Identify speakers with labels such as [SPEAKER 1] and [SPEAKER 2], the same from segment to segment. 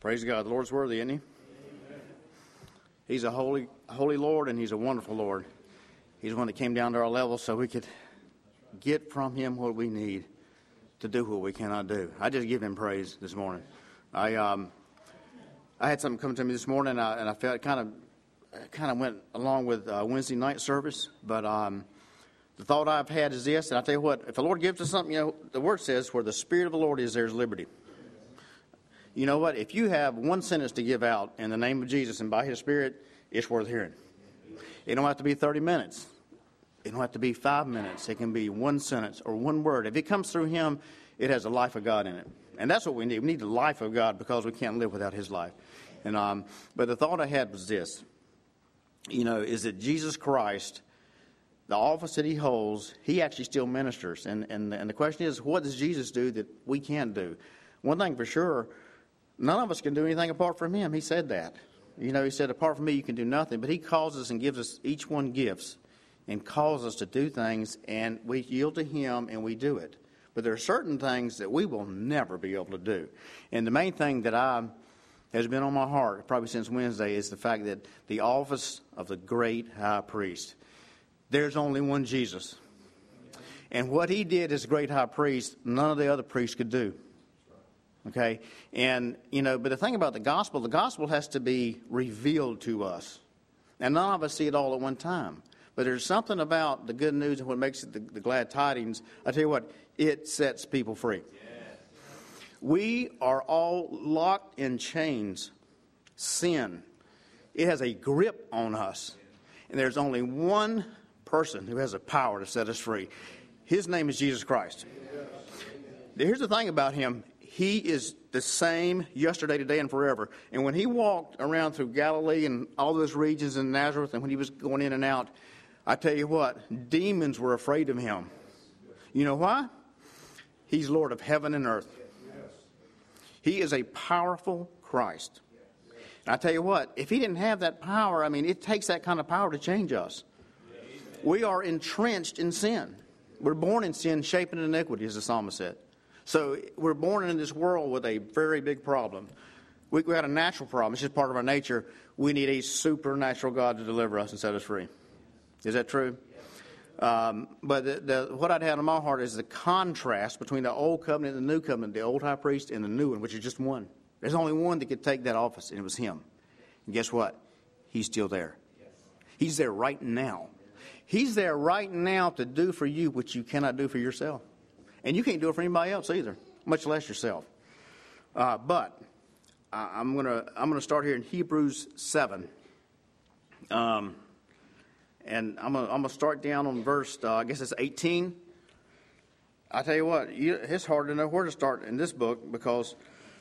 [SPEAKER 1] Praise God. The Lord's worthy, isn't He? Amen. He's a holy Lord, and He's a wonderful Lord. He's one that came down to our level so we could get from Him what we need to do what we cannot do. I just give Him praise this morning. I had something come to me this morning, and I felt kind of went along with Wednesday night service. But the thought I've had is this, and I tell you what, if the Lord gives us something, the Word says, where the Spirit of the Lord is, there's liberty. You know what? If you have one sentence to give out in the name of Jesus and by His Spirit, it's worth hearing. It don't have to be 30 minutes. It don't have to be 5 minutes. It can be one sentence or one word. If it comes through Him, it has the life of God in it. And that's what we need. We need the life of God because we can't live without His life. And but the thought I had was this, is that Jesus Christ, the office that He holds, He actually still ministers. And the question is, what does Jesus do that we can't do? One thing for sure, none of us can do anything apart from Him. He said that. He said, apart from me, you can do nothing. But He calls us and gives us each one gifts and calls us to do things, and we yield to Him and we do it. But there are certain things that we will never be able to do. And the main thing that has been on my heart, probably since Wednesday, is the fact that the office of the great high priest, there's only one Jesus. And what He did as great high priest, none of the other priests could do. Okay? And, but the thing about the gospel has to be revealed to us. And none of us see it all at one time. But there's something about the good news and what makes it the glad tidings. I tell you what, it sets people free. Yes. We are all locked in chains. Sin. It has a grip on us. And there's only one person who has the power to set us free. His name is Jesus Christ. Yes. Here's the thing about Him. He is the same yesterday, today, and forever. And when He walked around through Galilee and all those regions in Nazareth, and when He was going in and out, I tell you what, demons were afraid of Him. You know why? He's Lord of heaven and earth. He is a powerful Christ. And I tell you what, if He didn't have that power, it takes that kind of power to change us. We are entrenched in sin. We're born in sin, shaping iniquity, as the psalmist said. So we're born in this world with a very big problem. We got a natural problem. It's just part of our nature. We need a supernatural God to deliver us and set us free. Is that true? But what I'd had in my heart is the contrast between the old covenant and the new covenant, the old high priest and the new one, which is just one. There's only one that could take that office, and it was Him. And guess what? He's still there. He's there right now. He's there right now to do for you what you cannot do for yourself. And you can't do it for anybody else either, much less yourself. But I'm gonna start here in Hebrews 7. And I'm gonna start down on verse, I guess it's 18. I tell you what, it's hard to know where to start in this book because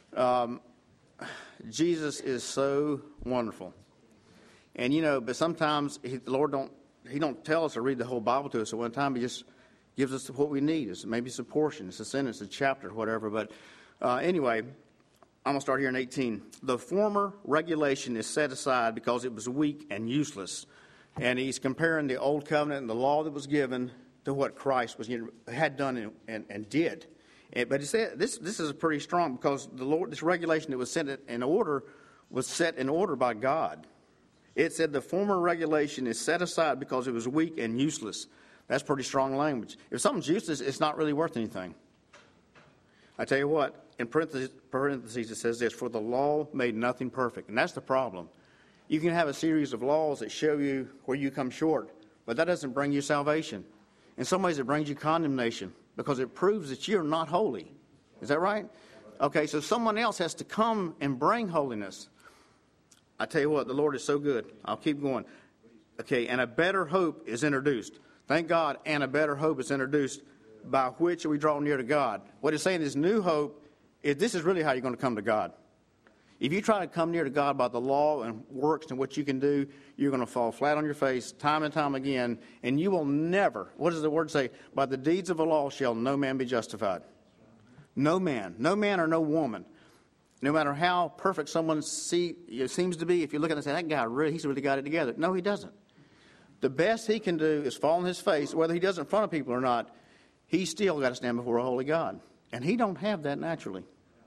[SPEAKER 1] Jesus is so wonderful. And but sometimes the Lord don't tell us to read the whole Bible to us at one time. He just gives us what we need. Maybe it's a portion, it's a sentence, a chapter, whatever. But anyway, I'm going to start here in 18. The former regulation is set aside because it was weak and useless. And he's comparing the old covenant and the law that was given to what Christ had done and did. But he said this is pretty strong because this regulation that was set in order was set in order by God. It said the former regulation is set aside because it was weak and useless. That's pretty strong language. If something's useless, it's not really worth anything. I tell you what, in parentheses it says this, for the law made nothing perfect. And that's the problem. You can have a series of laws that show you where you come short, but that doesn't bring you salvation. In some ways, it brings you condemnation because it proves that you're not holy. Is that right? Okay, so someone else has to come and bring holiness. I tell you what, the Lord is so good. I'll keep going. Okay, and a better hope is introduced. Thank God, and a better hope is introduced by which we draw near to God. What it's saying is new hope, this is really how you're going to come to God. If you try to come near to God by the law and works and what you can do, you're going to fall flat on your face time and time again, and you will never, what does the word say? By the deeds of the law shall no man be justified. No man or no woman. No matter how perfect someone seems to be, if you look at it and say, that guy, he's really got it together. No, he doesn't. The best he can do is fall on his face, whether he does it in front of people or not. He's still got to stand before a holy God. And he don't have that naturally.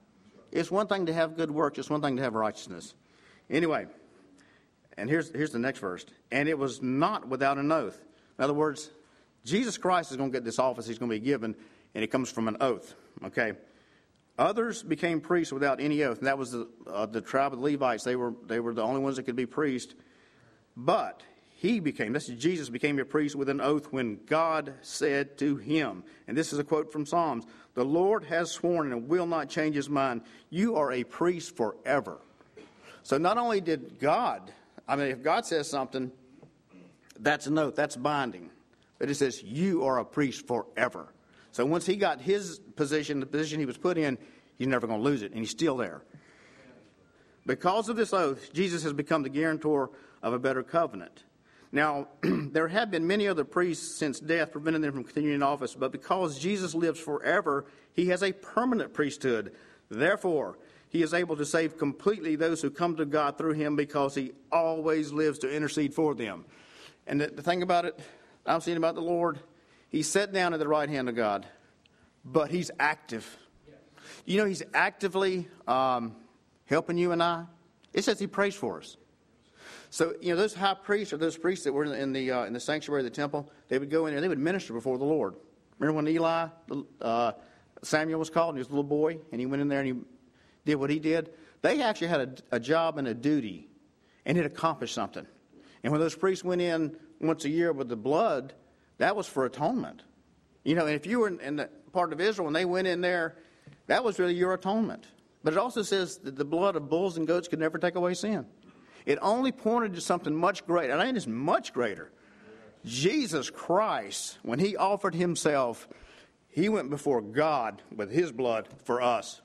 [SPEAKER 1] It's one thing to have good works. It's one thing to have righteousness. Anyway, and here's the next verse. And it was not without an oath. In other words, Jesus Christ is going to get this office he's going to be given, and it comes from an oath. Okay. Others became priests without any oath, and that was the tribe of the Levites. They were the only ones that could be priests. But Jesus became a priest with an oath when God said to him, and this is a quote from Psalms, "The Lord has sworn and will not change his mind. You are a priest forever." So not only did God, if God says something, that's an oath, that's binding. But it says, you are a priest forever. So once he got his position, the position he was put in, he's never going to lose it, and he's still there. Because of this oath, Jesus has become the guarantor of a better covenant. Now, there have been many other priests since death preventing them from continuing in office, but because Jesus lives forever, he has a permanent priesthood. Therefore, he is able to save completely those who come to God through him because he always lives to intercede for them. And the thing about it, I've seen about the Lord, he's sat down at the right hand of God, but he's active. You know, he's actively helping you and I. It says he prays for us. So, those high priests or those priests that were in the sanctuary of the temple, they would go in there, they would minister before the Lord. Remember when Samuel was called and he was a little boy, and he went in there and he did what he did? They actually had a job and a duty, and it accomplished something. And when those priests went in once a year with the blood, that was for atonement. And if you were in the part of Israel and they went in there, that was really your atonement. But it also says that the blood of bulls and goats could never take away sin. It only pointed to something much greater, and I think it's much greater. Jesus Christ, when he offered himself, he went before God with his blood for us.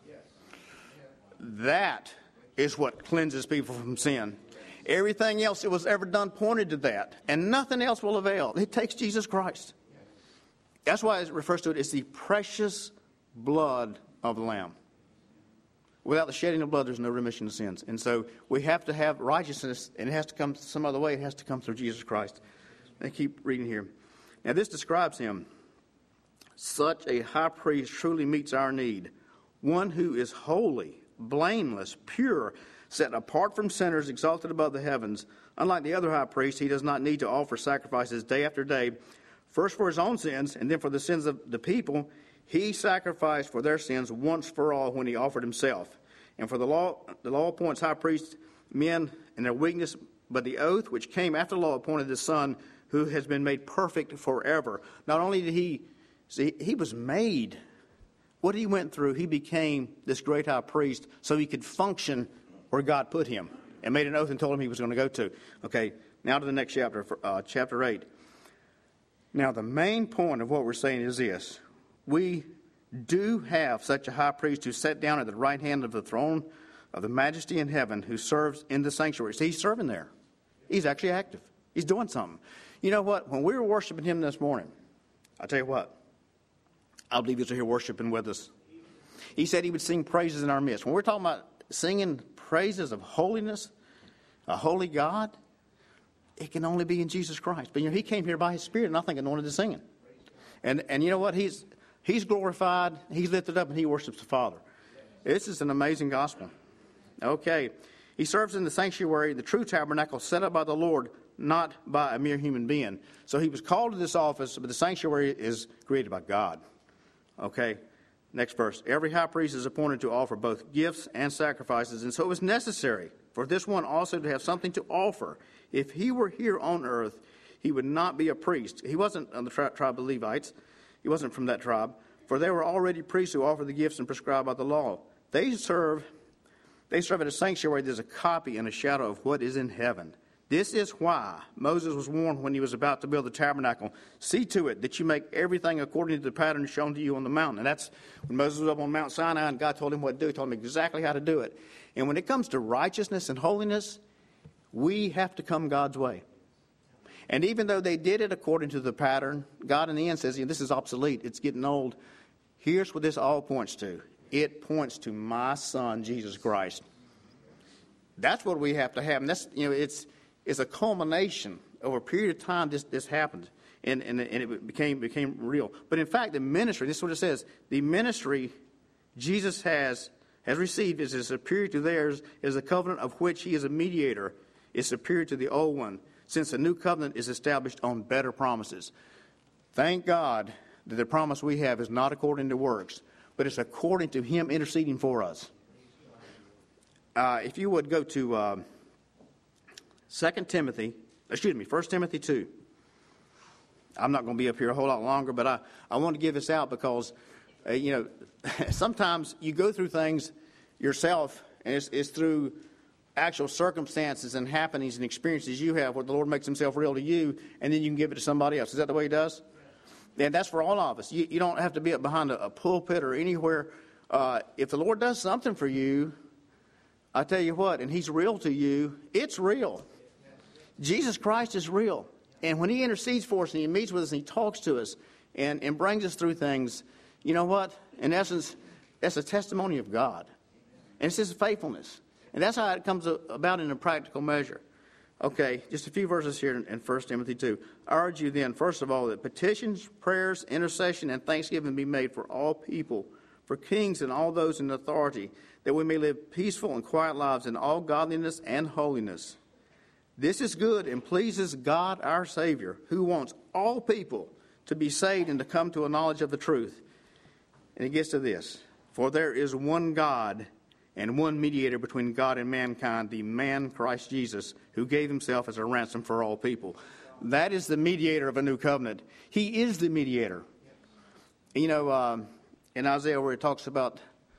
[SPEAKER 1] That is what cleanses people from sin. Everything else that was ever done pointed to that, and nothing else will avail. It takes Jesus Christ. That's why it refers to it as the precious blood of the Lamb. Without the shedding of blood, there's no remission of sins. And so we have to have righteousness, and it has to come some other way. It has to come through Jesus Christ. And keep reading here. Now this describes him. Such a high priest truly meets our need. One who is holy, blameless, pure, set apart from sinners, exalted above the heavens. Unlike the other high priests, he does not need to offer sacrifices day after day, first for his own sins and then for the sins of the people. He sacrificed for their sins once for all when he offered himself. And for the law appoints high priests men in their weakness, but the oath which came after the law appointed the Son, who has been made perfect forever. Not only did he was made, what he went through, he became this great high priest so he could function where God put him and made an oath and told him he was going to go to. Okay, now to the next chapter, chapter 8. Now the main point of what we're saying is this. We do have such a high priest who sat down at the right hand of the throne of the majesty in heaven, who serves in the sanctuary. See, he's serving there. He's actually active. He's doing something. You know what? When we were worshiping him this morning, I'll tell you what, I believe he was here worshiping with us. He said he would sing praises in our midst. When we're talking about singing praises of holiness, a holy God, it can only be in Jesus Christ. But he came here by his Spirit, and I think anointed to sing it. And you know what? He's glorified, he's lifted up, and he worships the Father. This is an amazing gospel. Okay. He serves in the sanctuary, the true tabernacle set up by the Lord, not by a mere human being. So he was called to this office, but the sanctuary is created by God. Okay. Next verse. Every high priest is appointed to offer both gifts and sacrifices, and so it was necessary for this one also to have something to offer. If he were here on earth, he would not be a priest. He wasn't on the tribe of Levites. He wasn't from that tribe, for they were already priests who offered the gifts and prescribed by the law. They serve at a sanctuary. There's a copy and a shadow of what is in heaven. This is why Moses was warned when he was about to build the tabernacle. See to it that you make everything according to the pattern shown to you on the mountain. And that's when Moses was up on Mount Sinai and God told him what to do. He told him exactly how to do it. And when it comes to righteousness and holiness, we have to come God's way. And even though they did it according to the pattern, God in the end says, this is obsolete. It's getting old. Here's what this all points to. It points to my Son, Jesus Christ. That's what we have to have. And that's, it's a culmination. Over a period of time, this happened. And it became real. But in fact, the ministry, this is what it says. The ministry Jesus has has received is superior to theirs, is the covenant of which he is a mediator, is superior to the old one, since the new covenant is established on better promises. Thank God that the promise we have is not according to works, but it's according to him interceding for us. If you would go to 1 Timothy 2. I'm not going to be up here a whole lot longer, but I want to give this out because, sometimes you go through things yourself, and it's through actual circumstances and happenings and experiences you have where the Lord makes himself real to you, and then you can give it to somebody else. Is that the way he does? And that's for all of us. You don't have to be up behind a pulpit or anywhere. If the Lord does something for you, I tell you what, and he's real to you, it's real. Jesus Christ is real. And when he intercedes for us and he meets with us and he talks to us and brings us through things, you know what? In essence, that's a testimony of God. And it's his faithfulness. And that's how it comes about in a practical measure. Okay, just a few verses here in 1 Timothy 2. I urge you then, first of all, that petitions, prayers, intercession, and thanksgiving be made for all people, for kings and all those in authority, that we may live peaceful and quiet lives in all godliness and holiness. This is good and pleases God our Savior, who wants all people to be saved and to come to a knowledge of the truth. And it gets to this. For there is one God and one mediator between God and mankind, the man Christ Jesus, who gave himself as a ransom for all people. That is the mediator of a new covenant. He is the mediator. In Isaiah where it talks about,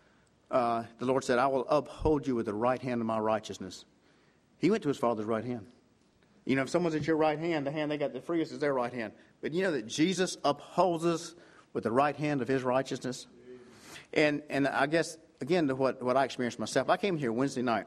[SPEAKER 1] the Lord said, I will uphold you with the right hand of my righteousness. He went to his Father's right hand. If someone's at your right hand, the hand they got the freest is their right hand. But you know that Jesus upholds us with the right hand of his righteousness? And I guess, again, to what I experienced myself, I came here Wednesday night.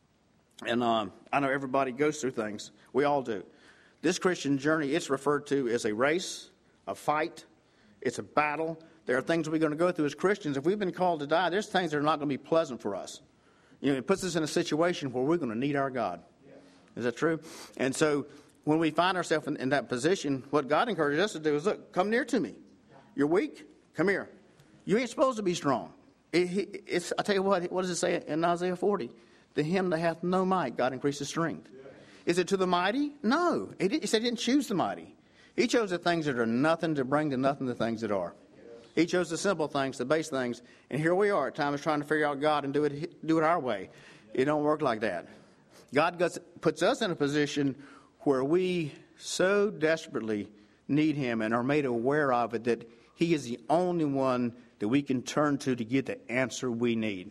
[SPEAKER 1] And I know everybody goes through things. We all do. This Christian journey, it's referred to as a race, a fight. It's a battle. There are things we're going to go through as Christians. If we've been called to die, there's things that are not going to be pleasant for us. It puts us in a situation where we're going to need our God. Is that true? And so when we find ourselves in that position, what God encourages us to do is, look, come near to me. You're weak? Come here. You ain't supposed to be strong. I tell you what does it say in Isaiah 40? To him that hath no might, God increases strength. Is it to the mighty? No. He said he didn't choose the mighty. He chose the things that are nothing to bring to nothing the things that are. He chose the simple things, the base things. And here we are at times trying to figure out God and do it our way. It don't work like that. God puts us in a position where we so desperately need him and are made aware of it that he is the only one that we can turn to get the answer we need.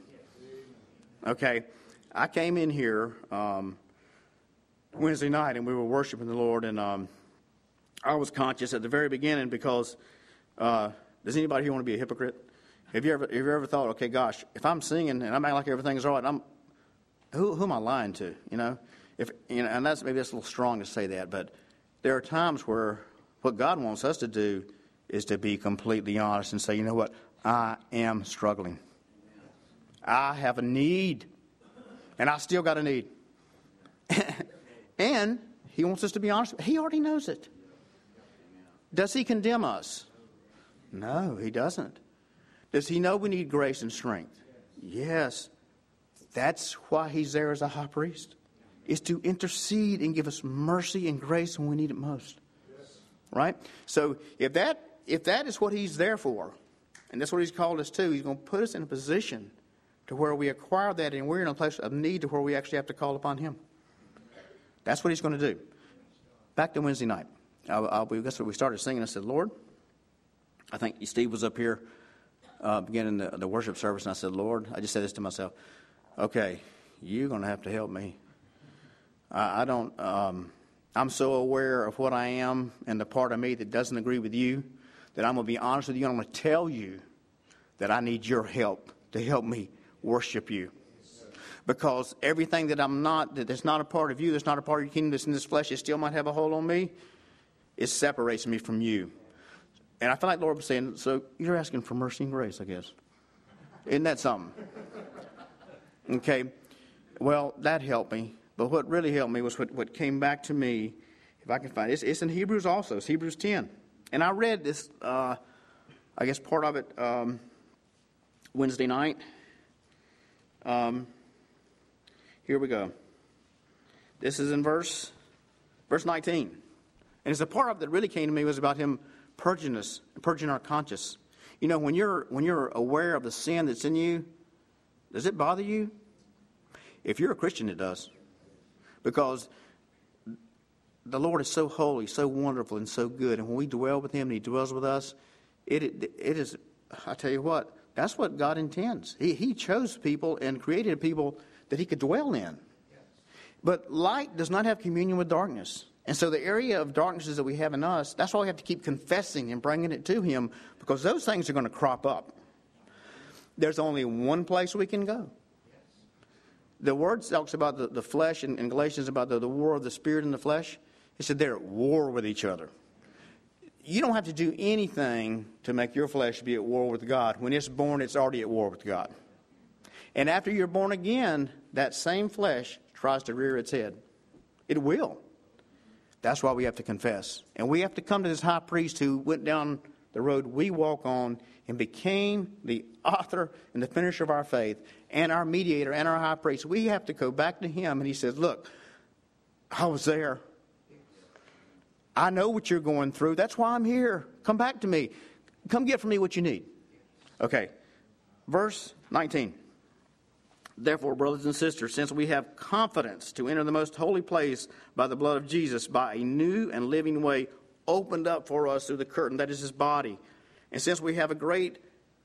[SPEAKER 1] Okay, I came in here Wednesday night and we were worshiping the Lord, and I was conscious at the very beginning because does anybody here want to be a hypocrite? Have you ever thought, okay, gosh, if I'm singing and I'm acting like everything's all right, who am I lying to? And maybe that's a little strong to say that, but there are times where what God wants us to do is to be completely honest and say, you know what, I am struggling. I have a need, and I still got a need. And he wants us to be honest. He already knows it. Does he condemn us? No, he doesn't. Does he know we need grace and strength? Yes. That's why he's there as a high priest, is to intercede and give us mercy and grace when we need it most. Right? So if that is what he's there for, and that's what he's called us to, he's going to put us in a position to where we acquire that, and we're in a place of need to where we actually have to call upon him. That's what he's going to do. Back to Wednesday night. That's what we started singing. I said, Lord, I think Steve was up here beginning the worship service, and I said, Lord, I just said this to myself, okay, you're going to have to help me. I'm so aware of what I am and the part of me that doesn't agree with you that I'm going to be honest with you, and I'm going to tell you that I need your help to help me worship you. Because everything that I'm not, that's not a part of you, that's not a part of your kingdom, that's in this flesh, it still might have a hold on me, it separates me from you. And I feel like the Lord was saying, so you're asking for mercy and grace, I guess. Isn't that something? Okay. Well, that helped me. But what really helped me was what came back to me, if I can find it. It's in Hebrews also. It's Hebrews 10. And I read this, I guess part of it Wednesday night. Here we go. This is in verse 19. And it's a part of it that really came to me was about him purging us, purging our conscience. You know, when you're aware of the sin that's in you, does it bother you? If you're a Christian, it does. Because the Lord is so holy, so wonderful, and so good. And when we dwell with him and he dwells with us, it is, I tell you what, that's what God intends. He chose people and created people that he could dwell in. But light does not have communion with darkness. And so the area of darknesses that we have in us, that's why we have to keep confessing and bringing it to him, because those things are going to crop up. There's only one place we can go. The word talks about the flesh in Galatians, about the war of the spirit and the flesh. It said they're at war with each other. You don't have to do anything to make your flesh be at war with God. When it's born, it's already at war with God. And after you're born again, that same flesh tries to rear its head. It will. That's why we have to confess. And we have to come to this high priest who went down the road we walk on and became the author and the finisher of our faith and our mediator and our high priest. We have to go back to him, and he says, look, I was there. I know what you're going through. That's why I'm here. Come back to me. Come get from me what you need. Okay, verse 19. Therefore, brothers and sisters, since we have confidence to enter the most holy place by the blood of Jesus, by a new and living way opened up for us through the curtain, that is his body. And since we have a great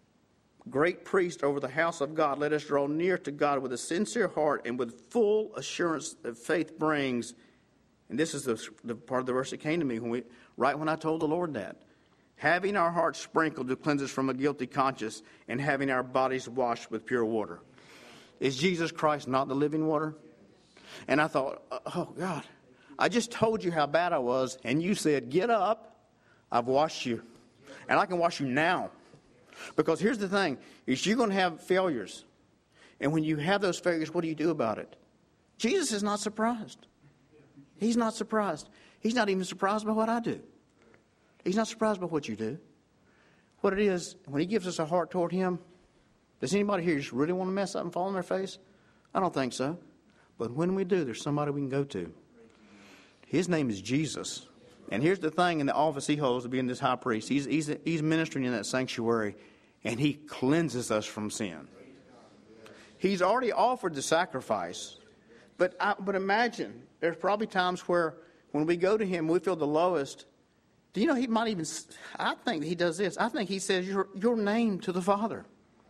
[SPEAKER 1] priest over the house of God, let us draw near to God with a sincere heart and with full assurance that faith brings. And this is the part of the verse that came to me right when I told the Lord that. Having our hearts sprinkled to cleanse us from a guilty conscience, and having our bodies washed with pure water. Is Jesus Christ not the living water? And I thought, oh, God, I just told you how bad I was, and you said, get up, I've washed you. And I can wash you now. Because here's the thing, is you're going to have failures. And when you have those failures, what do you do about it? Jesus is not surprised. He's not surprised. He's not even surprised by what I do. He's not surprised by what you do. What it is, when he gives us a heart toward him, does anybody here just really want to mess up and fall on their face? I don't think so. But when we do, there's somebody we can go to. His name is Jesus. And here's the thing in the office he holds to being this high priest. He's ministering in that sanctuary, and he cleanses us from sin. He's already offered the sacrifice. But imagine, there's probably times where when we go to him, we feel the lowest. Do you know he might even, I think he does this. I think he says your name to the Father.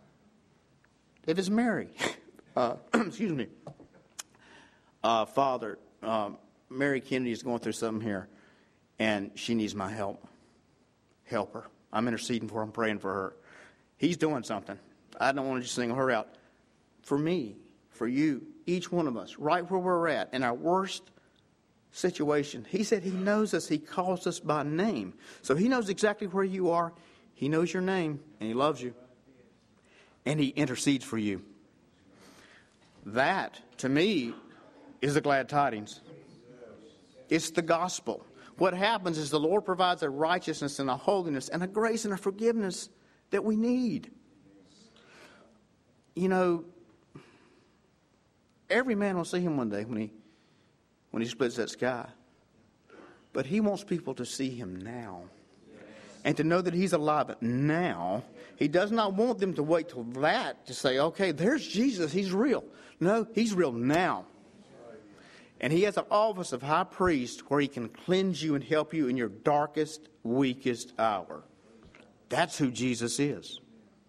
[SPEAKER 1] If it's Mary, excuse me, Father, Mary Kennedy is going through something here, and she needs my help. Help her. I'm interceding for her. I'm praying for her. He's doing something. I don't want to just single her out. For me, for you, each one of us, right where we're at, in our worst situation, he said he knows us. He calls us by name. So he knows exactly where you are. He knows your name, and he loves you. And he intercedes for you. That, to me, is the glad tidings. It's the gospel. What happens is the Lord provides a righteousness and a holiness and a grace and a forgiveness that we need. You know, every man will see him one day when he splits that sky. But he wants people to see him now. And to know that he's alive now. He does not want them to wait till that to say, okay, there's Jesus, he's real. No, he's real now. And he has an office of high priest where he can cleanse you and help you in your darkest, weakest hour. That's who Jesus is.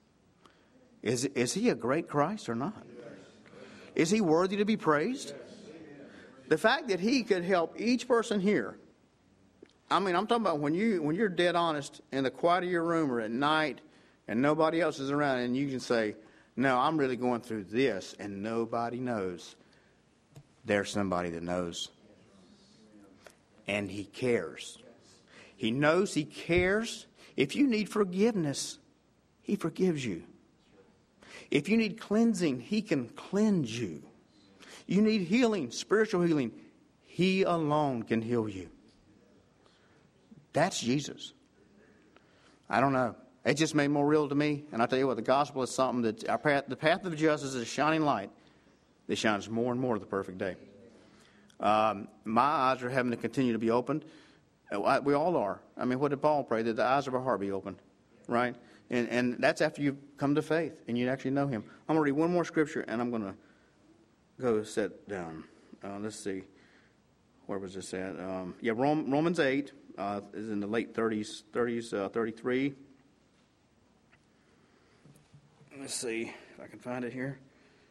[SPEAKER 1] Is he a great Christ or not? Is he worthy to be praised? The fact that he could help each person here. I mean, I'm talking about when you're dead honest in the quiet of your room or at night and nobody else is around, and you can say, no, I'm really going through this, and nobody knows. There's somebody that knows. And he cares. He knows, he cares. If you need forgiveness, he forgives you. If you need cleansing, he can cleanse you. You need healing, spiritual healing, he alone can heal you. That's Jesus. I don't know. It just made more real to me. And I tell you what, the gospel is something that the path of justice is a shining light that shines more and more to the perfect day. My eyes are having to continue to be opened. We all are. I mean, what did Paul pray? That the eyes of our heart be opened, right? And that's after you've come to faith and you actually know Him. I'm going to read one more scripture, and I'm going to go sit down. Let's see. Where was this at? Romans 8 is in the late 30s, 33. Let's see if I can find it here.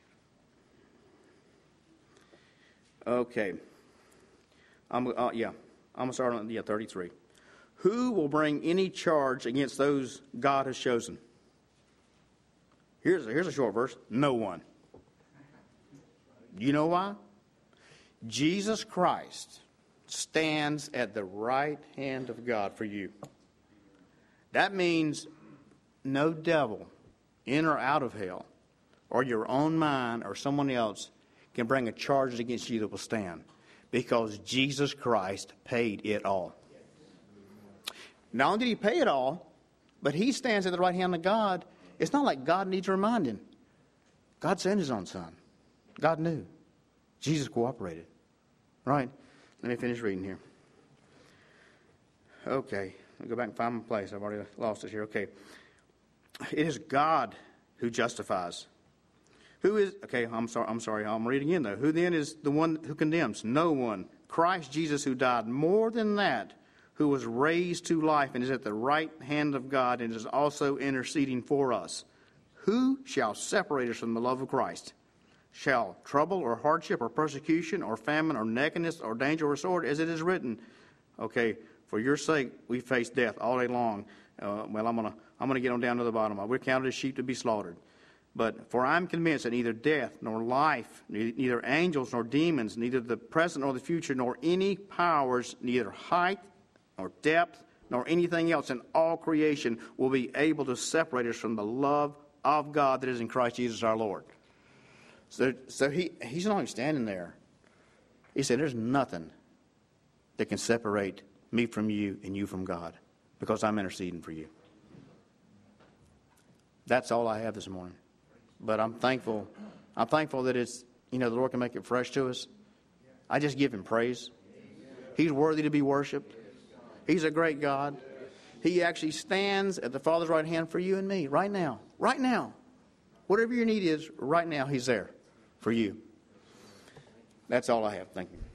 [SPEAKER 1] Okay. I'm going to start on 33. Who will bring any charge against those God has chosen? Here's a short verse. No one. You know why? Jesus Christ stands at the right hand of God for you. That means no devil in or out of hell, or your own mind or someone else can bring a charge against you that will stand, because Jesus Christ paid it all. Not only did He pay it all, but He stands at the right hand of God. It's not like God needs reminding. God sent His own Son. God knew. Jesus cooperated. Right? Let me finish reading here. Okay. Let me go back and find my place. I've already lost it here. Okay. It is God who justifies. Who is, okay, I'm sorry. I'm reading again, though. Who then is the one who condemns? No one. Christ Jesus, who died, more than that, who was raised to life and is at the right hand of God and is also interceding for us. Who shall separate us from the love of Christ? Shall trouble or hardship or persecution or famine or nakedness or danger or sword, as it is written? Okay, for your sake we face death all day long. I'm gonna get on down to the bottom. We're counted as sheep to be slaughtered. But for I'm convinced that neither death nor life, neither angels nor demons, neither the present nor the future, nor any powers, neither height nor depth nor anything else in all creation will be able to separate us from the love of God that is in Christ Jesus our Lord. So he's not even standing there. He said, there's nothing that can separate me from you and you from God, because I'm interceding for you. That's all I have this morning. But I'm thankful. I'm thankful that it's, the Lord can make it fresh to us. I just give Him praise. He's worthy to be worshiped. He's a great God. He actually stands at the Father's right hand for you and me right now. Right now. Whatever your need is, right now He's there for you. That's all I have. Thank you.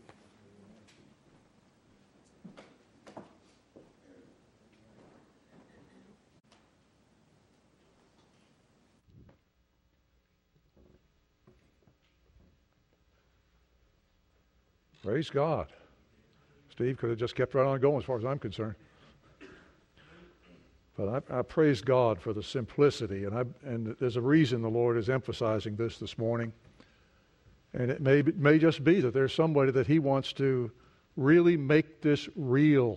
[SPEAKER 2] Praise God. Steve could have just kept right on going as far as I'm concerned. But I praise God for the simplicity, and there's a reason the Lord is emphasizing this morning. And it may just be that there's somebody that He wants to really make this real.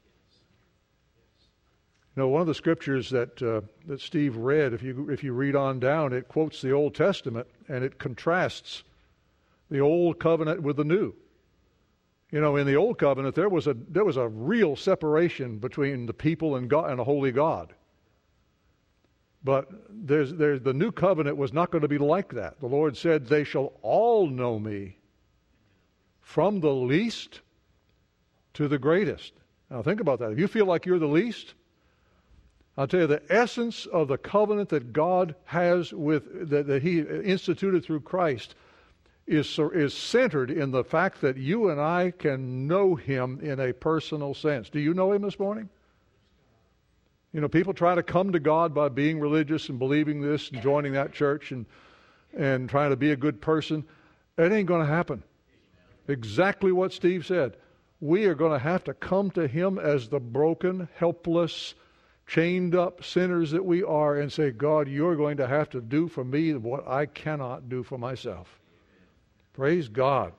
[SPEAKER 2] One of the scriptures that Steve read, if you read on down, it quotes the Old Testament and it contrasts the Old Covenant with the New. In the Old Covenant, there was a real separation between the people and God and a holy God. But the New Covenant was not going to be like that. The Lord said, "They shall all know me, from the least to the greatest." Now think about that. If you feel like you're the least, I'll tell you, the essence of the covenant that God has that He instituted through Christ is centered in the fact that you and I can know Him in a personal sense. Do you know Him this morning? People try to come to God by being religious and believing this and joining that church and trying to be a good person. It ain't going to happen. Exactly what Steve said. We are going to have to come to Him as the broken, helpless, chained up sinners that we are and say, God, you're going to have to do for me what I cannot do for myself. Praise God.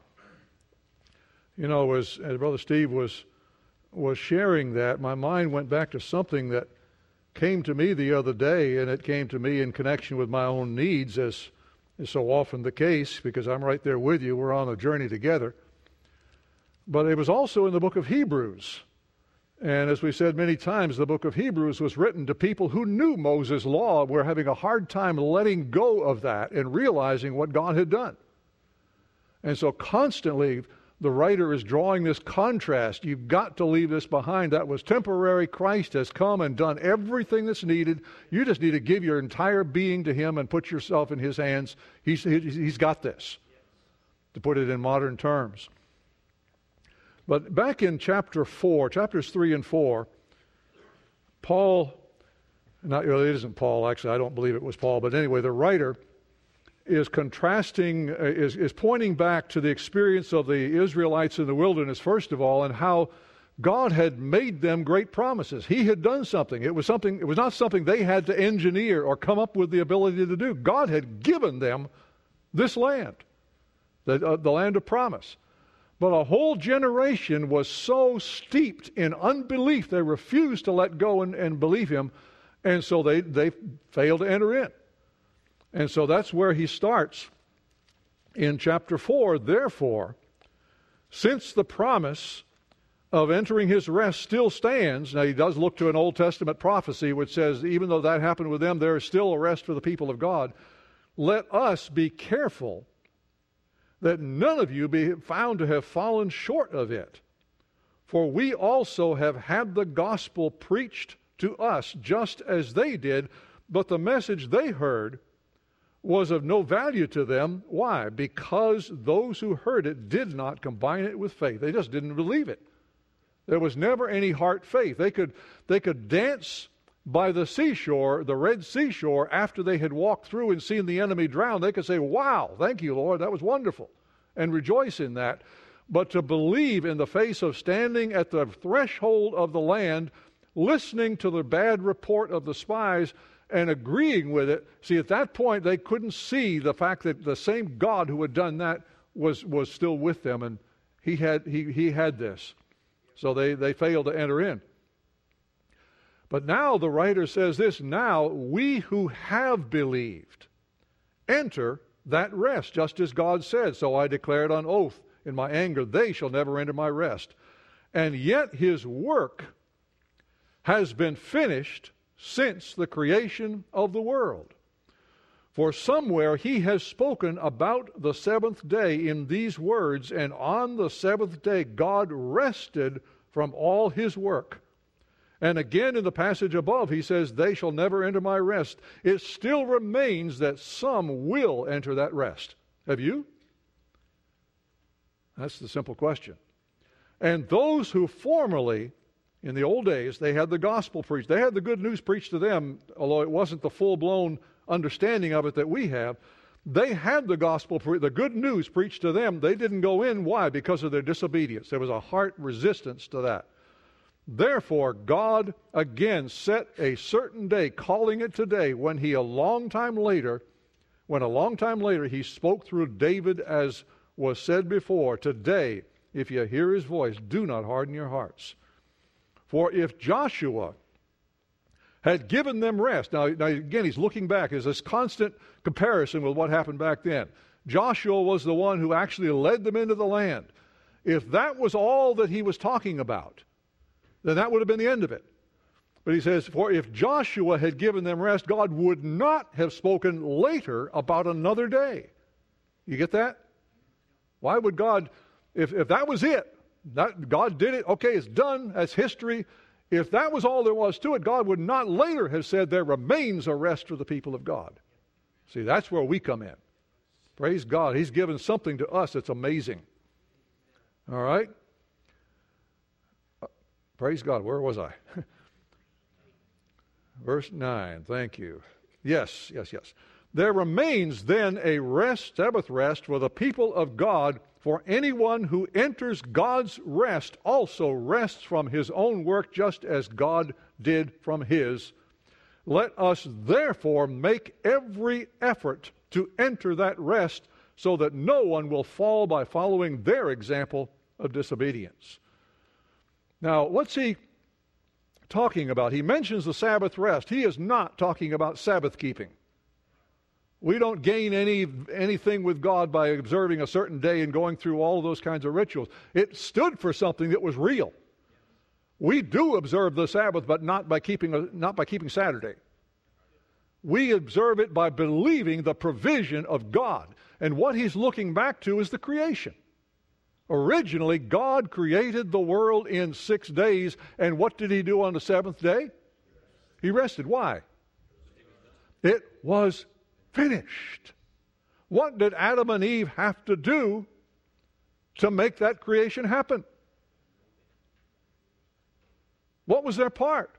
[SPEAKER 2] As Brother Steve was sharing that, my mind went back to something that came to me the other day, and it came to me in connection with my own needs, as is so often the case, because I'm right there with you. We're on a journey together. But it was also in the book of Hebrews. And as we said many times, the book of Hebrews was written to people who knew Moses' law, were having a hard time letting go of that and realizing what God had done. And so constantly the writer is drawing this contrast. You've got to leave this behind. That was temporary. Christ has come and done everything that's needed. You just need to give your entire being to Him and put yourself in His hands. He's got this, to put it in modern terms. But back in chapters 3 and 4, Paul, it isn't Paul actually, I don't believe it was Paul, but anyway, the writer is contrasting, is pointing back to the experience of the Israelites in the wilderness, first of all, and how God had made them great promises. He had done something. It was not something they had to engineer or come up with the ability to do. God had given them this land, the land of promise. But a whole generation was so steeped in unbelief, they refused to let go and believe Him, and so they failed to enter in. And so that's where he starts in chapter 4. Therefore, since the promise of entering His rest still stands, now he does look to an Old Testament prophecy which says even though that happened with them, there is still a rest for the people of God. Let us be careful that none of you be found to have fallen short of it. For we also have had the gospel preached to us just as they did, but the message they heard was of no value to them. Why? Because those who heard it did not combine it with faith. They just didn't believe it. There was never any heart faith. They could dance by the seashore, the Red Seashore, after they had walked through and seen the enemy drown. They could say, wow, thank you, Lord, that was wonderful, and rejoice in that. But to believe in the face of standing at the threshold of the land, listening to the bad report of the spies, and agreeing with it. See, at that point, they couldn't see the fact that the same God who had done that was still with them, and He had this. So they failed to enter in. But now the writer says this, now we who have believed enter that rest, just as God said. So I declared on oath in my anger, they shall never enter my rest. And yet His work has been finished since the creation of the world. For somewhere He has spoken about the seventh day in these words, and on the seventh day God rested from all His work. And again in the passage above He says, they shall never enter my rest. It still remains that some will enter that rest. Have you? That's the simple question. And those who formerly, in the old days, they had the gospel preached. They had the good news preached to them, although it wasn't the full-blown understanding of it that we have. They had the gospel, the good news preached to them. They didn't go in. Why? Because of their disobedience. There was a heart resistance to that. Therefore, God again set a certain day, calling it today, when a long time later, He spoke through David, as was said before, today, if you hear His voice, do not harden your hearts. For if Joshua had given them rest, now again he's looking back, there's this constant comparison with what happened back then. Joshua was the one who actually led them into the land. If that was all that he was talking about, then that would have been the end of it. But he says, for if Joshua had given them rest, God would not have spoken later about another day. You get that? Why would God, if that was it, that God did it, okay, it's done, that's history. If that was all there was to it, God would not later have said there remains a rest for the people of God. See, that's where we come in. Praise God. He's given something to us that's amazing. All right? Praise God. Where was I? Verse 9. Thank you. Yes. There remains then a rest, Sabbath rest, for the people of God. For anyone who enters God's rest also rests from his own work, just as God did from His. Let us therefore make every effort to enter that rest, so that no one will fall by following their example of disobedience. Now, what's he talking about? He mentions the Sabbath rest. He is not talking about Sabbath keeping. We don't gain anything with God by observing a certain day and going through all of those kinds of rituals. It stood for something that was real. We do observe the Sabbath, but not by keeping Saturday. We observe it by believing the provision of God. And what he's looking back to is the creation. Originally, God created the world in 6 days, and what did he do on the seventh day? He rested. Why? It was finished. What did Adam and Eve have to do to make that creation happen? What was their part?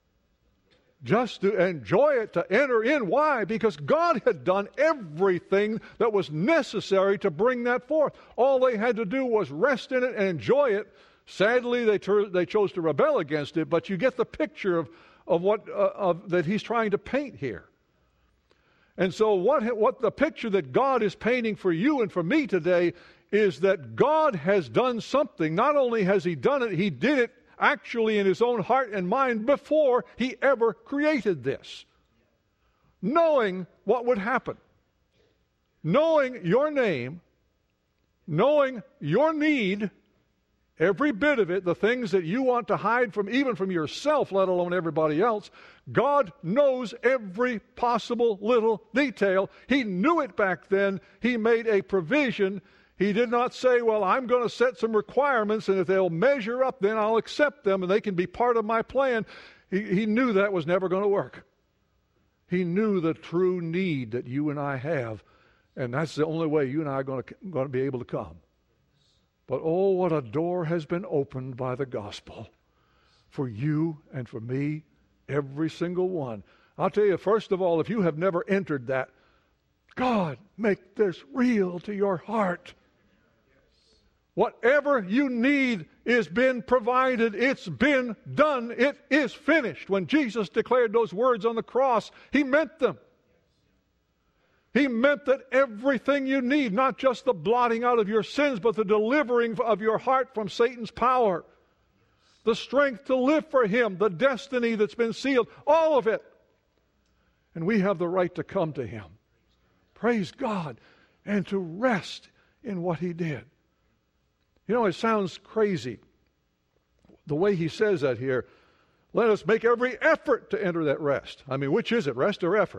[SPEAKER 2] Just to enjoy it, to enter in. Why? Because God had done everything that was necessary to bring that forth. All they had to do was rest in it and enjoy it. Sadly, they chose to rebel against it, but you get the picture of what that he's trying to paint here. And so what the picture that God is painting for you and for me today is that God has done something. Not only has he done it, he did it actually in his own heart and mind before he ever created this. Knowing what would happen. Knowing your name. Knowing your need. Every bit of it, the things that you want to hide from, even from yourself, let alone everybody else. God knows every possible little detail. He knew it back then. He made a provision. He did not say, well, I'm going to set some requirements, and if they'll measure up, then I'll accept them, and they can be part of my plan. He knew that was never going to work. He knew the true need that you and I have, and that's the only way you and I are going to be able to come. But oh, what a door has been opened by the gospel for you and for me, every single one. I'll tell you, first of all, if you have never entered that, God, make this real to your heart. Whatever you need is been provided. It's been done. It is finished. When Jesus declared those words on the cross, he meant them. He meant that everything you need, not just the blotting out of your sins, but the delivering of your heart from Satan's power, the strength to live for him, the destiny that's been sealed, all of it. And we have the right to come to him. Praise God. And to rest in what he did. You know, it sounds crazy, the way he says that here. Let us make every effort to enter that rest. I mean, which is it, rest or effort?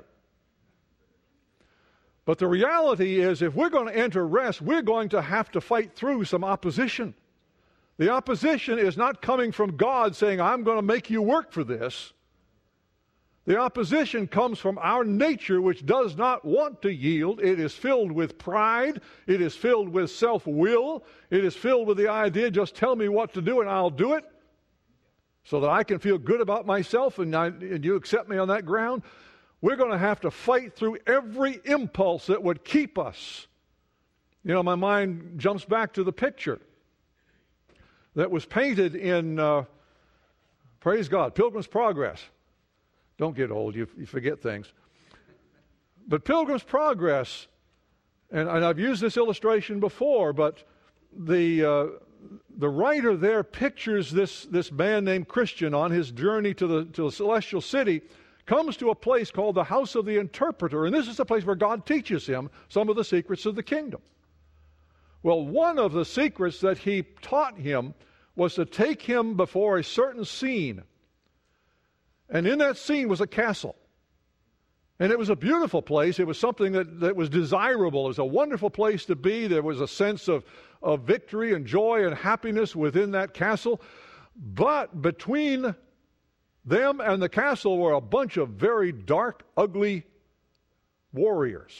[SPEAKER 2] But the reality is, if we're going to enter rest, we're going to have to fight through some opposition. The opposition is not coming from God saying, I'm going to make you work for this. The opposition comes from our nature, which does not want to yield. It is filled with pride. It is filled with self-will. It is filled with the idea, just tell me what to do and I'll do it, so that I can feel good about myself and you accept me on that ground. We're going to have to fight through every impulse that would keep us. You know, my mind jumps back to the picture that was painted in, praise God, Pilgrim's Progress. Don't get old, you forget things. But Pilgrim's Progress, and I've used this illustration before, but the writer there pictures this man named Christian on his journey to the celestial city, comes to a place called the House of the Interpreter, and this is the place where God teaches him some of the secrets of the kingdom. Well, one of the secrets that he taught him was to take him before a certain scene. And in that scene was a castle. And it was a beautiful place. It was something that was desirable. It was a wonderful place to be. There was a sense of victory and joy and happiness within that castle. But between them and the castle were a bunch of very dark, ugly warriors.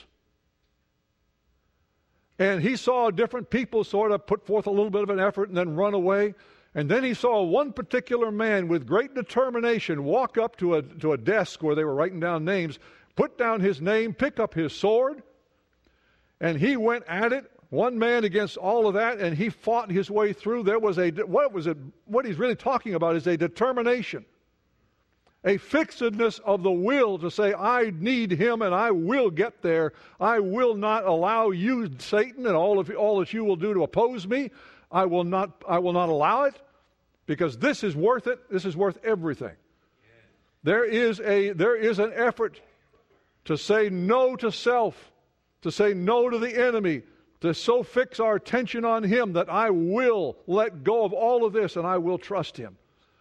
[SPEAKER 2] And he saw different people sort of put forth a little bit of an effort and then run away. And then he saw one particular man with great determination walk up to a desk where they were writing down names, put down his name, pick up his sword, and he went at it, one man against all of that, and he fought his way through. There was what he's really talking about is a determination. A fixedness of the will to say, I need him and I will get there. I will not allow you, Satan, and all that you will do to oppose me. I will not allow it, because this is worth it. This is worth everything. There is an effort to say no to self, to say no to the enemy, to so fix our attention on him that I will let go of all of this and I will trust him.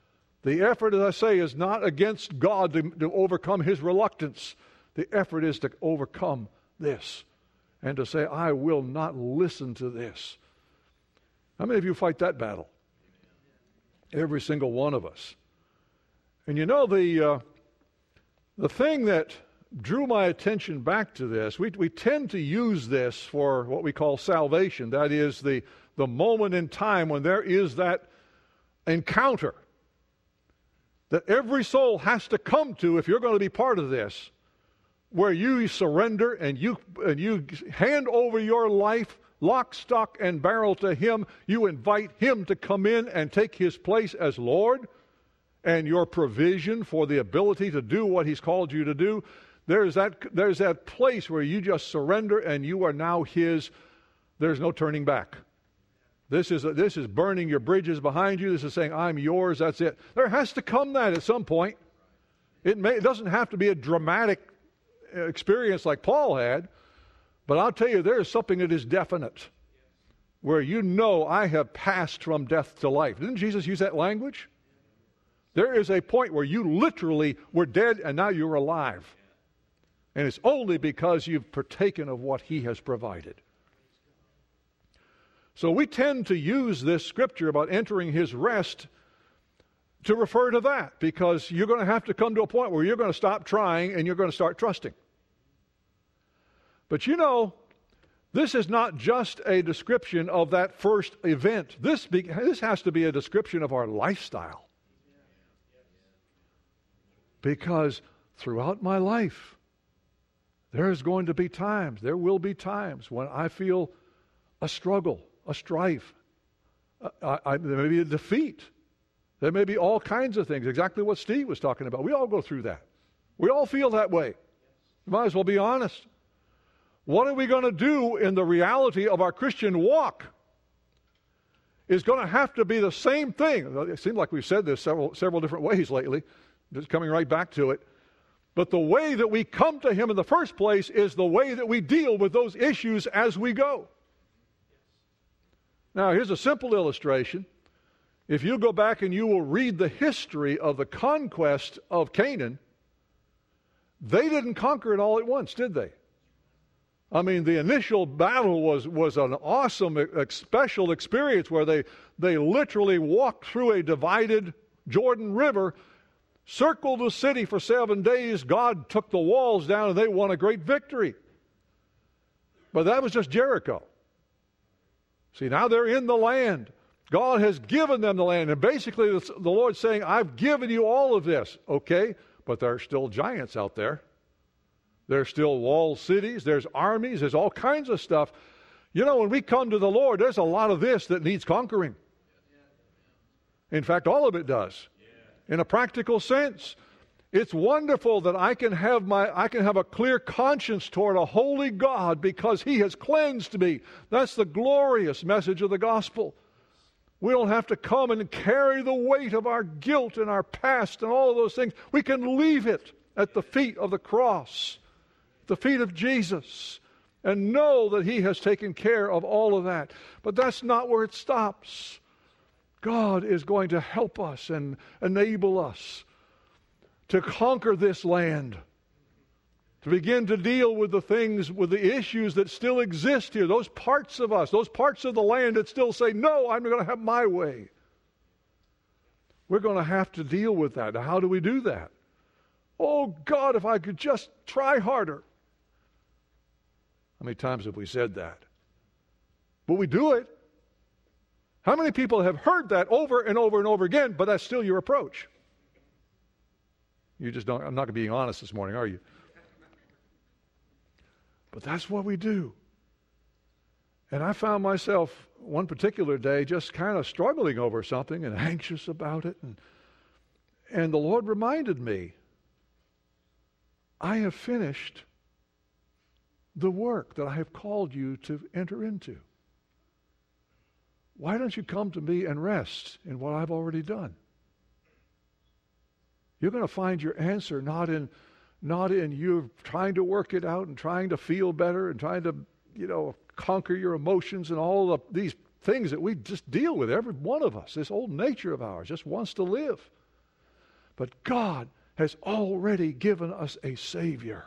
[SPEAKER 2] The effort, as I say, is not against God to overcome his reluctance. The effort is to overcome this and to say, I will not listen to this. How many of you fight that battle? Every single one of us. And you know, the thing that drew my attention back to this, we tend to use this for what we call salvation. That is the moment in time when there is that encounter that every soul has to come to if you're going to be part of this, where you surrender and you hand over your life lock, stock, and barrel to him. You invite him to come in and take his place as Lord, and your provision for the ability to do what he's called you to do. There's that place where you just surrender and you are now his. There's no turning back. This is burning your bridges behind you. This is saying, I'm yours, that's it. There has to come that at some point. It doesn't have to be a dramatic experience like Paul had, but I'll tell you, there is something that is definite, where you know I have passed from death to life. Didn't Jesus use that language? There is a point where you literally were dead and now you're alive. And it's only because you've partaken of what he has provided. So we tend to use this scripture about entering his rest to refer to that, because you're going to have to come to a point where you're going to stop trying and you're going to start trusting. But you know, this is not just a description of that first event. This has to be a description of our lifestyle. Because throughout my life, there's going to be times, there will be times when I feel a struggle, a strife. There may be a defeat. There may be all kinds of things, exactly what Steve was talking about. We all go through that. We all feel that way. You might as well be honest. What are we going to do in the reality of our Christian walk? Is going to have to be the same thing. It seems like we've said this several different ways lately, just coming right back to it. But the way that we come to him in the first place is the way that we deal with those issues as we go. Now, here's a simple illustration. If you go back and you will read the history of the conquest of Canaan, they didn't conquer it all at once, did they? I mean, the initial battle was an awesome, special experience where they literally walked through a divided Jordan River, circled the city for 7 days. God took the walls down and they won a great victory. But that was just Jericho. See, now they're in the land. God has given them the land. And basically the Lord's saying, I've given you all of this. Okay, but there are still giants out there. There's still walled cities. There's armies. There's all kinds of stuff. You know, when we come to the Lord, there's a lot of this that needs conquering. In fact, all of it does. In a practical sense. It's wonderful that I can have a clear conscience toward a holy God because he has cleansed me. That's the glorious message of the gospel. We don't have to come and carry the weight of our guilt and our past and all of those things. We can leave it at the feet of the cross, the feet of Jesus, and know that he has taken care of all of that. But that's not where it stops. God is going to help us and enable us to conquer this land, to begin to deal with the things, with the issues that still exist here, those parts of us, those parts of the land that still say, no, I'm going to have my way. We're going to have to deal with that. Now, how do we do that? Oh, God, if I could just try harder. How many times have we said that? But we do it. How many people have heard that over and over and over again, but that's still your approach? You just don't, I'm not being honest this morning, are you? But that's what we do. And I found myself one particular day just kind of struggling over something and anxious about it. And the Lord reminded me, I have finished the work that I have called you to enter into. Why don't you come to me and rest in what I've already done? You're going to find your answer not in you trying to work it out and trying to feel better and trying to, conquer your emotions and all of these things that we just deal with. Every one of us, this old nature of ours, just wants to live. But God has already given us a Savior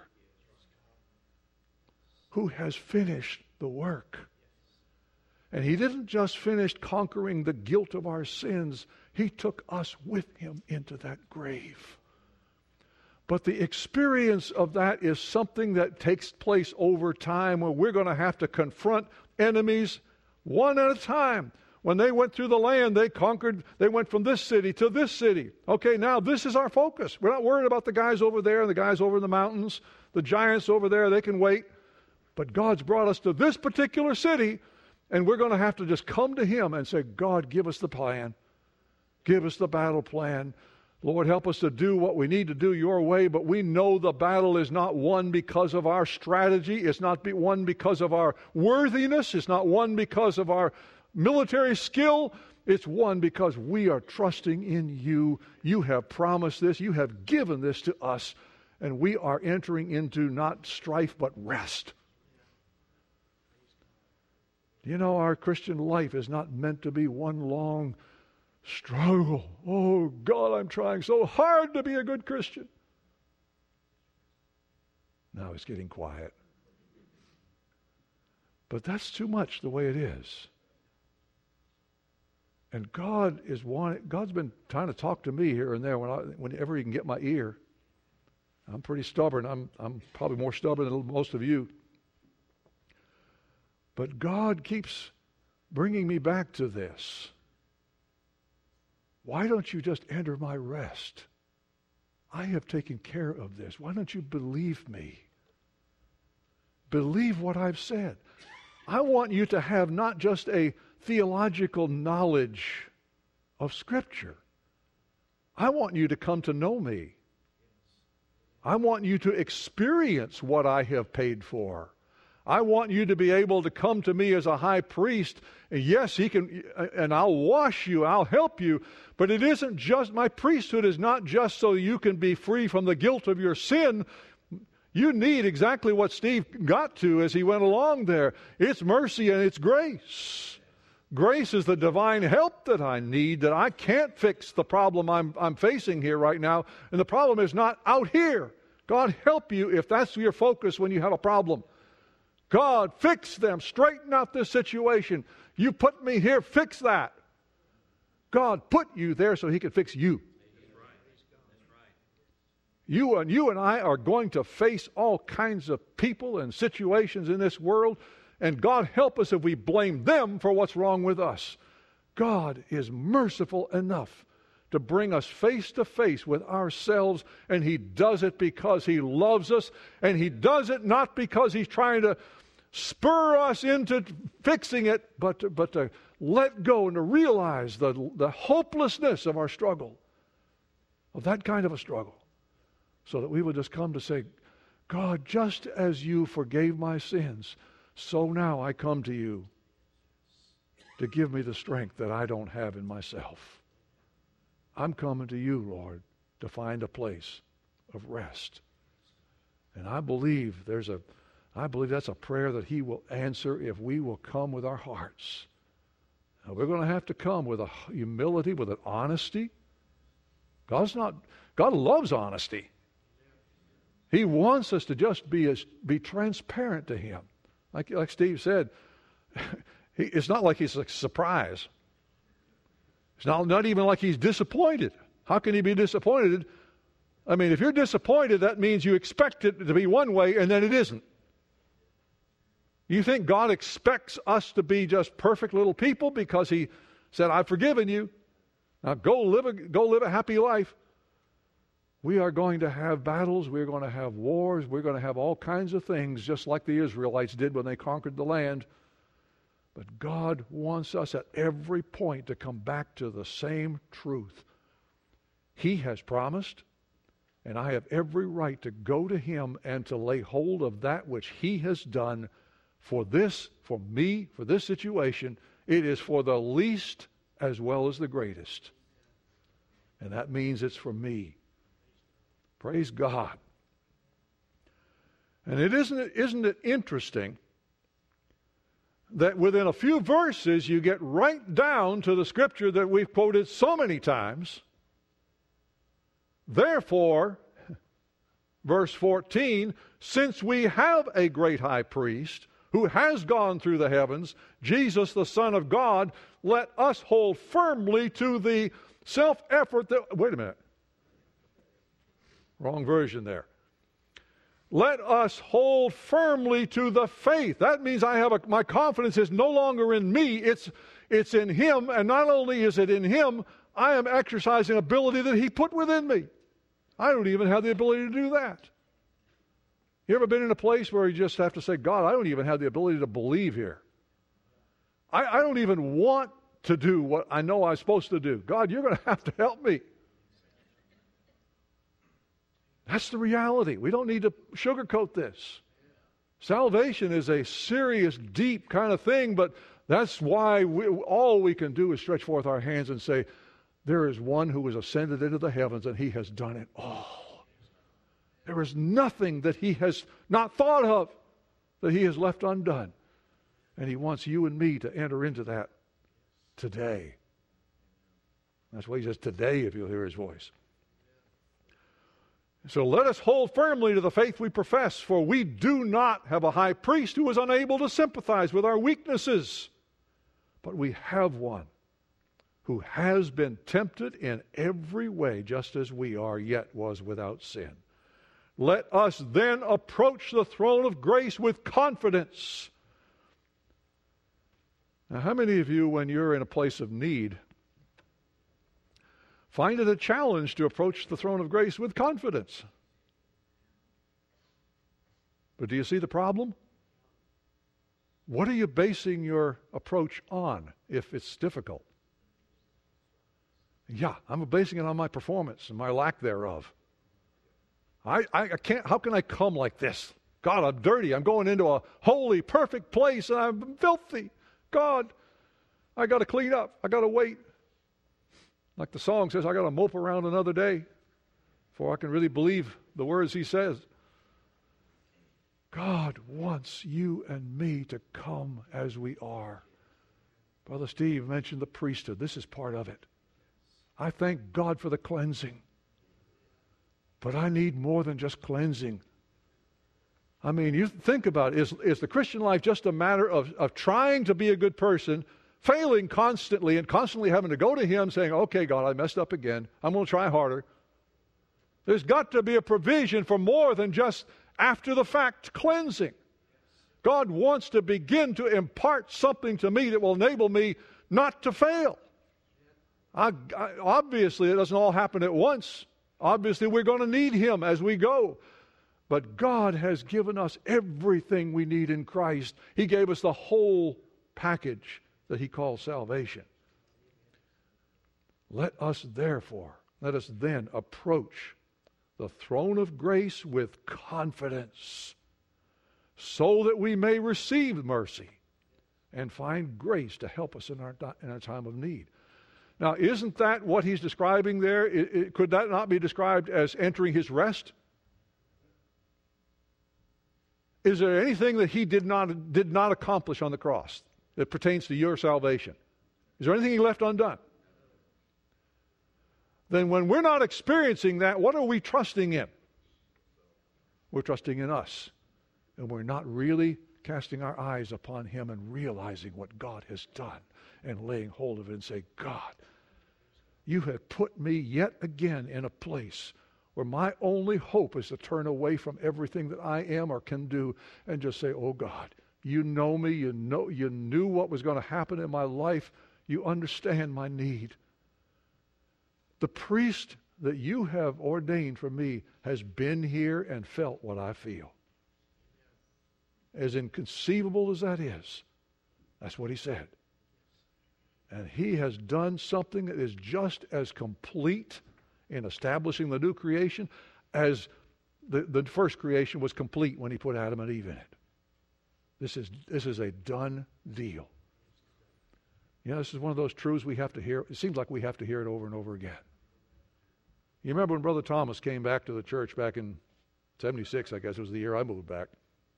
[SPEAKER 2] who has finished the work. And He didn't just finish conquering the guilt of our sins. He took us with Him into that grave. But the experience of that is something that takes place over time, where we're going to have to confront enemies one at a time. When they went through the land, they conquered, they went from this city to this city. Okay, now this is our focus. We're not worried about the guys over there and the guys over in the mountains. The giants over there, they can wait. But God's brought us to this particular city, and we're going to have to just come to Him and say, God, give us the plan. Give us the battle plan. Lord, help us to do what we need to do your way, but we know the battle is not won because of our strategy. It's not won because of our worthiness. It's not won because of our military skill. It's won because we are trusting in you. You have promised this. You have given this to us, and we are entering into not strife but rest. You know, our Christian life is not meant to be one long struggle. Oh, God, I'm trying so hard to be a good Christian. Now it's getting quiet. But that's too much the way it is. And God's been trying to talk to me here and there whenever He can get my ear. I'm pretty stubborn. I'm probably more stubborn than most of you. But God keeps bringing me back to this. Why don't you just enter my rest? I have taken care of this. Why don't you believe me? Believe what I've said. I want you to have not just a theological knowledge of Scripture. I want you to come to know me. I want you to experience what I have paid for. I want you to be able to come to me as a high priest. And yes, He can, and I'll wash you, I'll help you. But it isn't just, my priesthood is not just so you can be free from the guilt of your sin. You need exactly what Steve got to as he went along there. It's mercy and it's grace. Grace is the divine help that I need, that I can't fix the problem I'm facing here right now. And the problem is not out here. God help you if that's your focus when you have a problem. God, fix them. Straighten out this situation. You put me here, fix that. God put you there so He can fix you. You and I are going to face all kinds of people and situations in this world, and God help us if we blame them for what's wrong with us. God is merciful enough to bring us face to face with ourselves, and He does it because He loves us, and He does it not because He's trying to spur us into fixing it, but to let go and to realize the hopelessness of our struggle, of that kind of a struggle, so that we would just come to say, God, just as you forgave my sins, so now I come to you to give me the strength that I don't have in myself. I'm coming to you, Lord, to find a place of rest. And I believe that's a prayer that He will answer if we will come with our hearts. Now, we're going to have to come with a humility, with an honesty. God loves honesty. He wants us to just be transparent to Him. Like Steve said, it's not like He's a surprise. It's not even like He's disappointed. How can He be disappointed? I mean, if you're disappointed, that means you expect it to be one way and then it isn't. You think God expects us to be just perfect little people because He said, I've forgiven you. Now go live a happy life. We are going to have battles. We're going to have wars. We're going to have all kinds of things, just like the Israelites did when they conquered the land. But God wants us at every point to come back to the same truth. He has promised, and I have every right to go to Him and to lay hold of that which He has done for me, for this situation. It is for the least as well as the greatest. And that means it's for me. Praise God. And isn't it interesting that within a few verses you get right down to the scripture that we've quoted so many times, Therefore, verse 14, since we have a great high priest who has gone through the heavens, Jesus, the Son of God, let us hold firmly to the self-effort that... Wait a minute. Wrong version there. Let us hold firmly to the faith. That means my confidence is no longer in me, it's in Him, and not only is it in Him, I am exercising ability that He put within me. I don't even have the ability to do that. You ever been in a place where you just have to say, God, I don't even have the ability to believe here. I don't even want to do what I know I'm supposed to do. God, you're going to have to help me. That's the reality. We don't need to sugarcoat this. Salvation is a serious, deep kind of thing, but that's why all we can do is stretch forth our hands and say, there is one who has ascended into the heavens, and He has done it all. There is nothing that He has not thought of that He has left undone. And He wants you and me to enter into that today. That's why He says today, if you'll hear His voice. So let us hold firmly to the faith we profess, for we do not have a high priest who is unable to sympathize with our weaknesses, but we have one who has been tempted in every way, just as we are, yet was without sin. Let us then approach the throne of grace with confidence. Now, how many of you, when you're in a place of need, find it a challenge to approach the throne of grace with confidence? But do you see the problem? What are you basing your approach on if it's difficult? Yeah, I'm basing it on my performance and my lack thereof. I can't, how can I come like this? God, I'm dirty. I'm going into a holy, perfect place and I'm filthy. God, I got to clean up. I got to wait. Like the song says, I got to mope around another day before I can really believe the words He says. God wants you and me to come as we are. Brother Steve mentioned the priesthood. This is part of it. I thank God for the cleansing. But I need more than just cleansing. I mean, you think about it. Is the Christian life just a matter of trying to be a good person, failing constantly, and constantly having to go to Him saying, okay, God, I messed up again. I'm going to try harder. There's got to be a provision for more than just after-the-fact cleansing. God wants to begin to impart something to me that will enable me not to fail. Obviously, it doesn't all happen at once. Obviously, we're going to need Him as we go. But God has given us everything we need in Christ. He gave us the whole package that He calls salvation. Let us then approach the throne of grace with confidence, so that we may receive mercy and find grace to help us in our time of need. Now, isn't that what he's describing there? Could that not be described as entering His rest? Is there anything that He did not accomplish on the cross that pertains to your salvation? Is there anything He left undone? Then when we're not experiencing that, what are we trusting in? We're trusting in us. And we're not really casting our eyes upon Him and realizing what God has done and laying hold of it and say, God, You have put me yet again in a place where my only hope is to turn away from everything that I am or can do and just say, oh God, You know me, You knew what was going to happen in my life, You understand my need. The priest that You have ordained for me has been here and felt what I feel. As inconceivable as that is, that's what He said. And He has done something that is just as complete in establishing the new creation as the first creation was complete when He put Adam and Eve in it. This is a done deal. You know, this is one of those truths we have to hear. It seems like we have to hear it over and over again. You remember when Brother Thomas came back to the church back in 76, I guess was the year I moved back.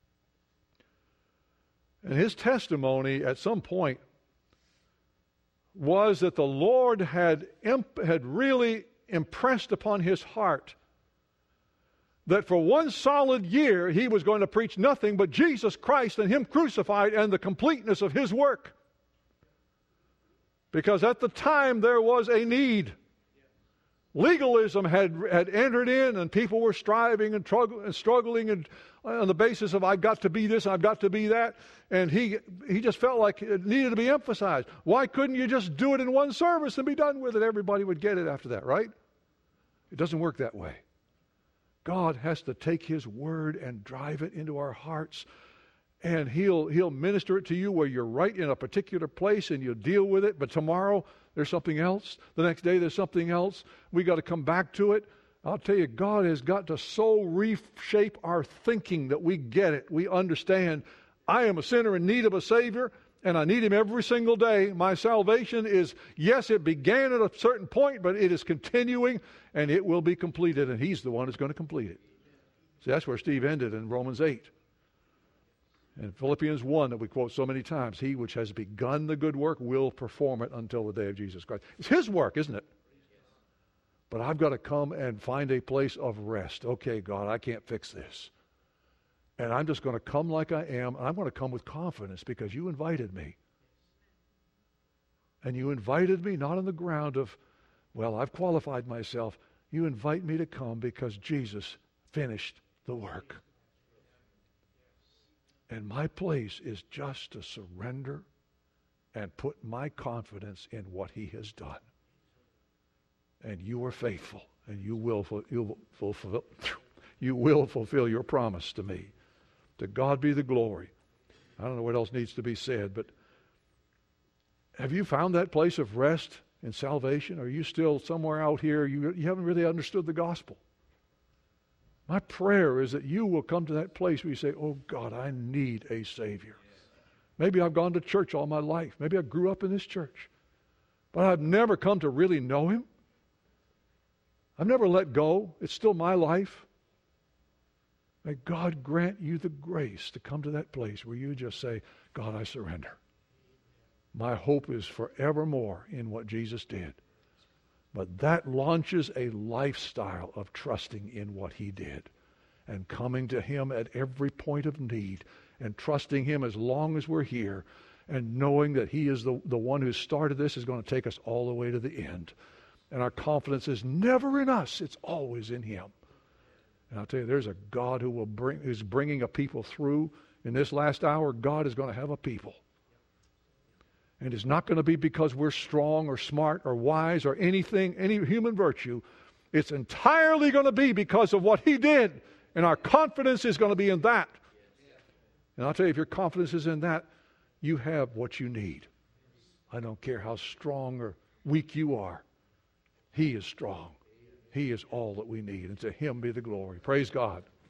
[SPEAKER 2] And his testimony at some point was that the Lord had really impressed upon his heart that for one solid year he was going to preach nothing but Jesus Christ and Him crucified and the completeness of His work. Because at the time there was a need. Legalism had entered in, and people were striving and struggling and on the basis of, I've got to be this, I've got to be that. And he just felt like it needed to be emphasized. Why couldn't you just do it in one service and be done with it? Everybody would get it after that, right? It doesn't work that way. God has to take His Word and drive it into our hearts. And He'll minister it to you where you're right in a particular place and you'll deal with it. But tomorrow there's something else. The next day there's something else. We got to come back to it. I'll tell you, God has got to so reshape our thinking that we get it. We understand, I am a sinner in need of a Savior, and I need Him every single day. My salvation is, yes, it began at a certain point, but it is continuing, and it will be completed, and He's the one who's going to complete it. See, that's where Steve ended in Romans 8. And Philippians 1 that we quote so many times, He which has begun the good work will perform it until the day of Jesus Christ. It's His work, isn't it? But I've got to come and find a place of rest. Okay, God, I can't fix this. And I'm just going to come like I am. And I'm going to come with confidence because You invited me. And You invited me not on the ground of, well, I've qualified myself. You invite me to come because Jesus finished the work. And my place is just to surrender and put my confidence in what He has done. And You are faithful, and you will fulfill Your promise to me. To God be the glory. I don't know what else needs to be said, but have you found that place of rest in salvation? Or are you still somewhere out here, you haven't really understood the gospel? My prayer is that you will come to that place where you say, oh God, I need a Savior. Maybe I've gone to church all my life. Maybe I grew up in this church. But I've never come to really know Him. I've never let go. It's still my life. May God grant you the grace to come to that place where you just say, God, I surrender. My hope is forevermore in what Jesus did. But that launches a lifestyle of trusting in what He did and coming to Him at every point of need and trusting Him as long as we're here and knowing that He is the one who started this is going to take us all the way to the end. And our confidence is never in us. It's always in Him. And I'll tell you, there's a God who's bringing a people through. In this last hour, God is going to have a people. And it's not going to be because we're strong or smart or wise or anything, any human virtue. It's entirely going to be because of what He did. And our confidence is going to be in that. And I'll tell you, if your confidence is in that, you have what you need. I don't care how strong or weak you are. He is strong. He is all that we need. And to Him be the glory. Praise God.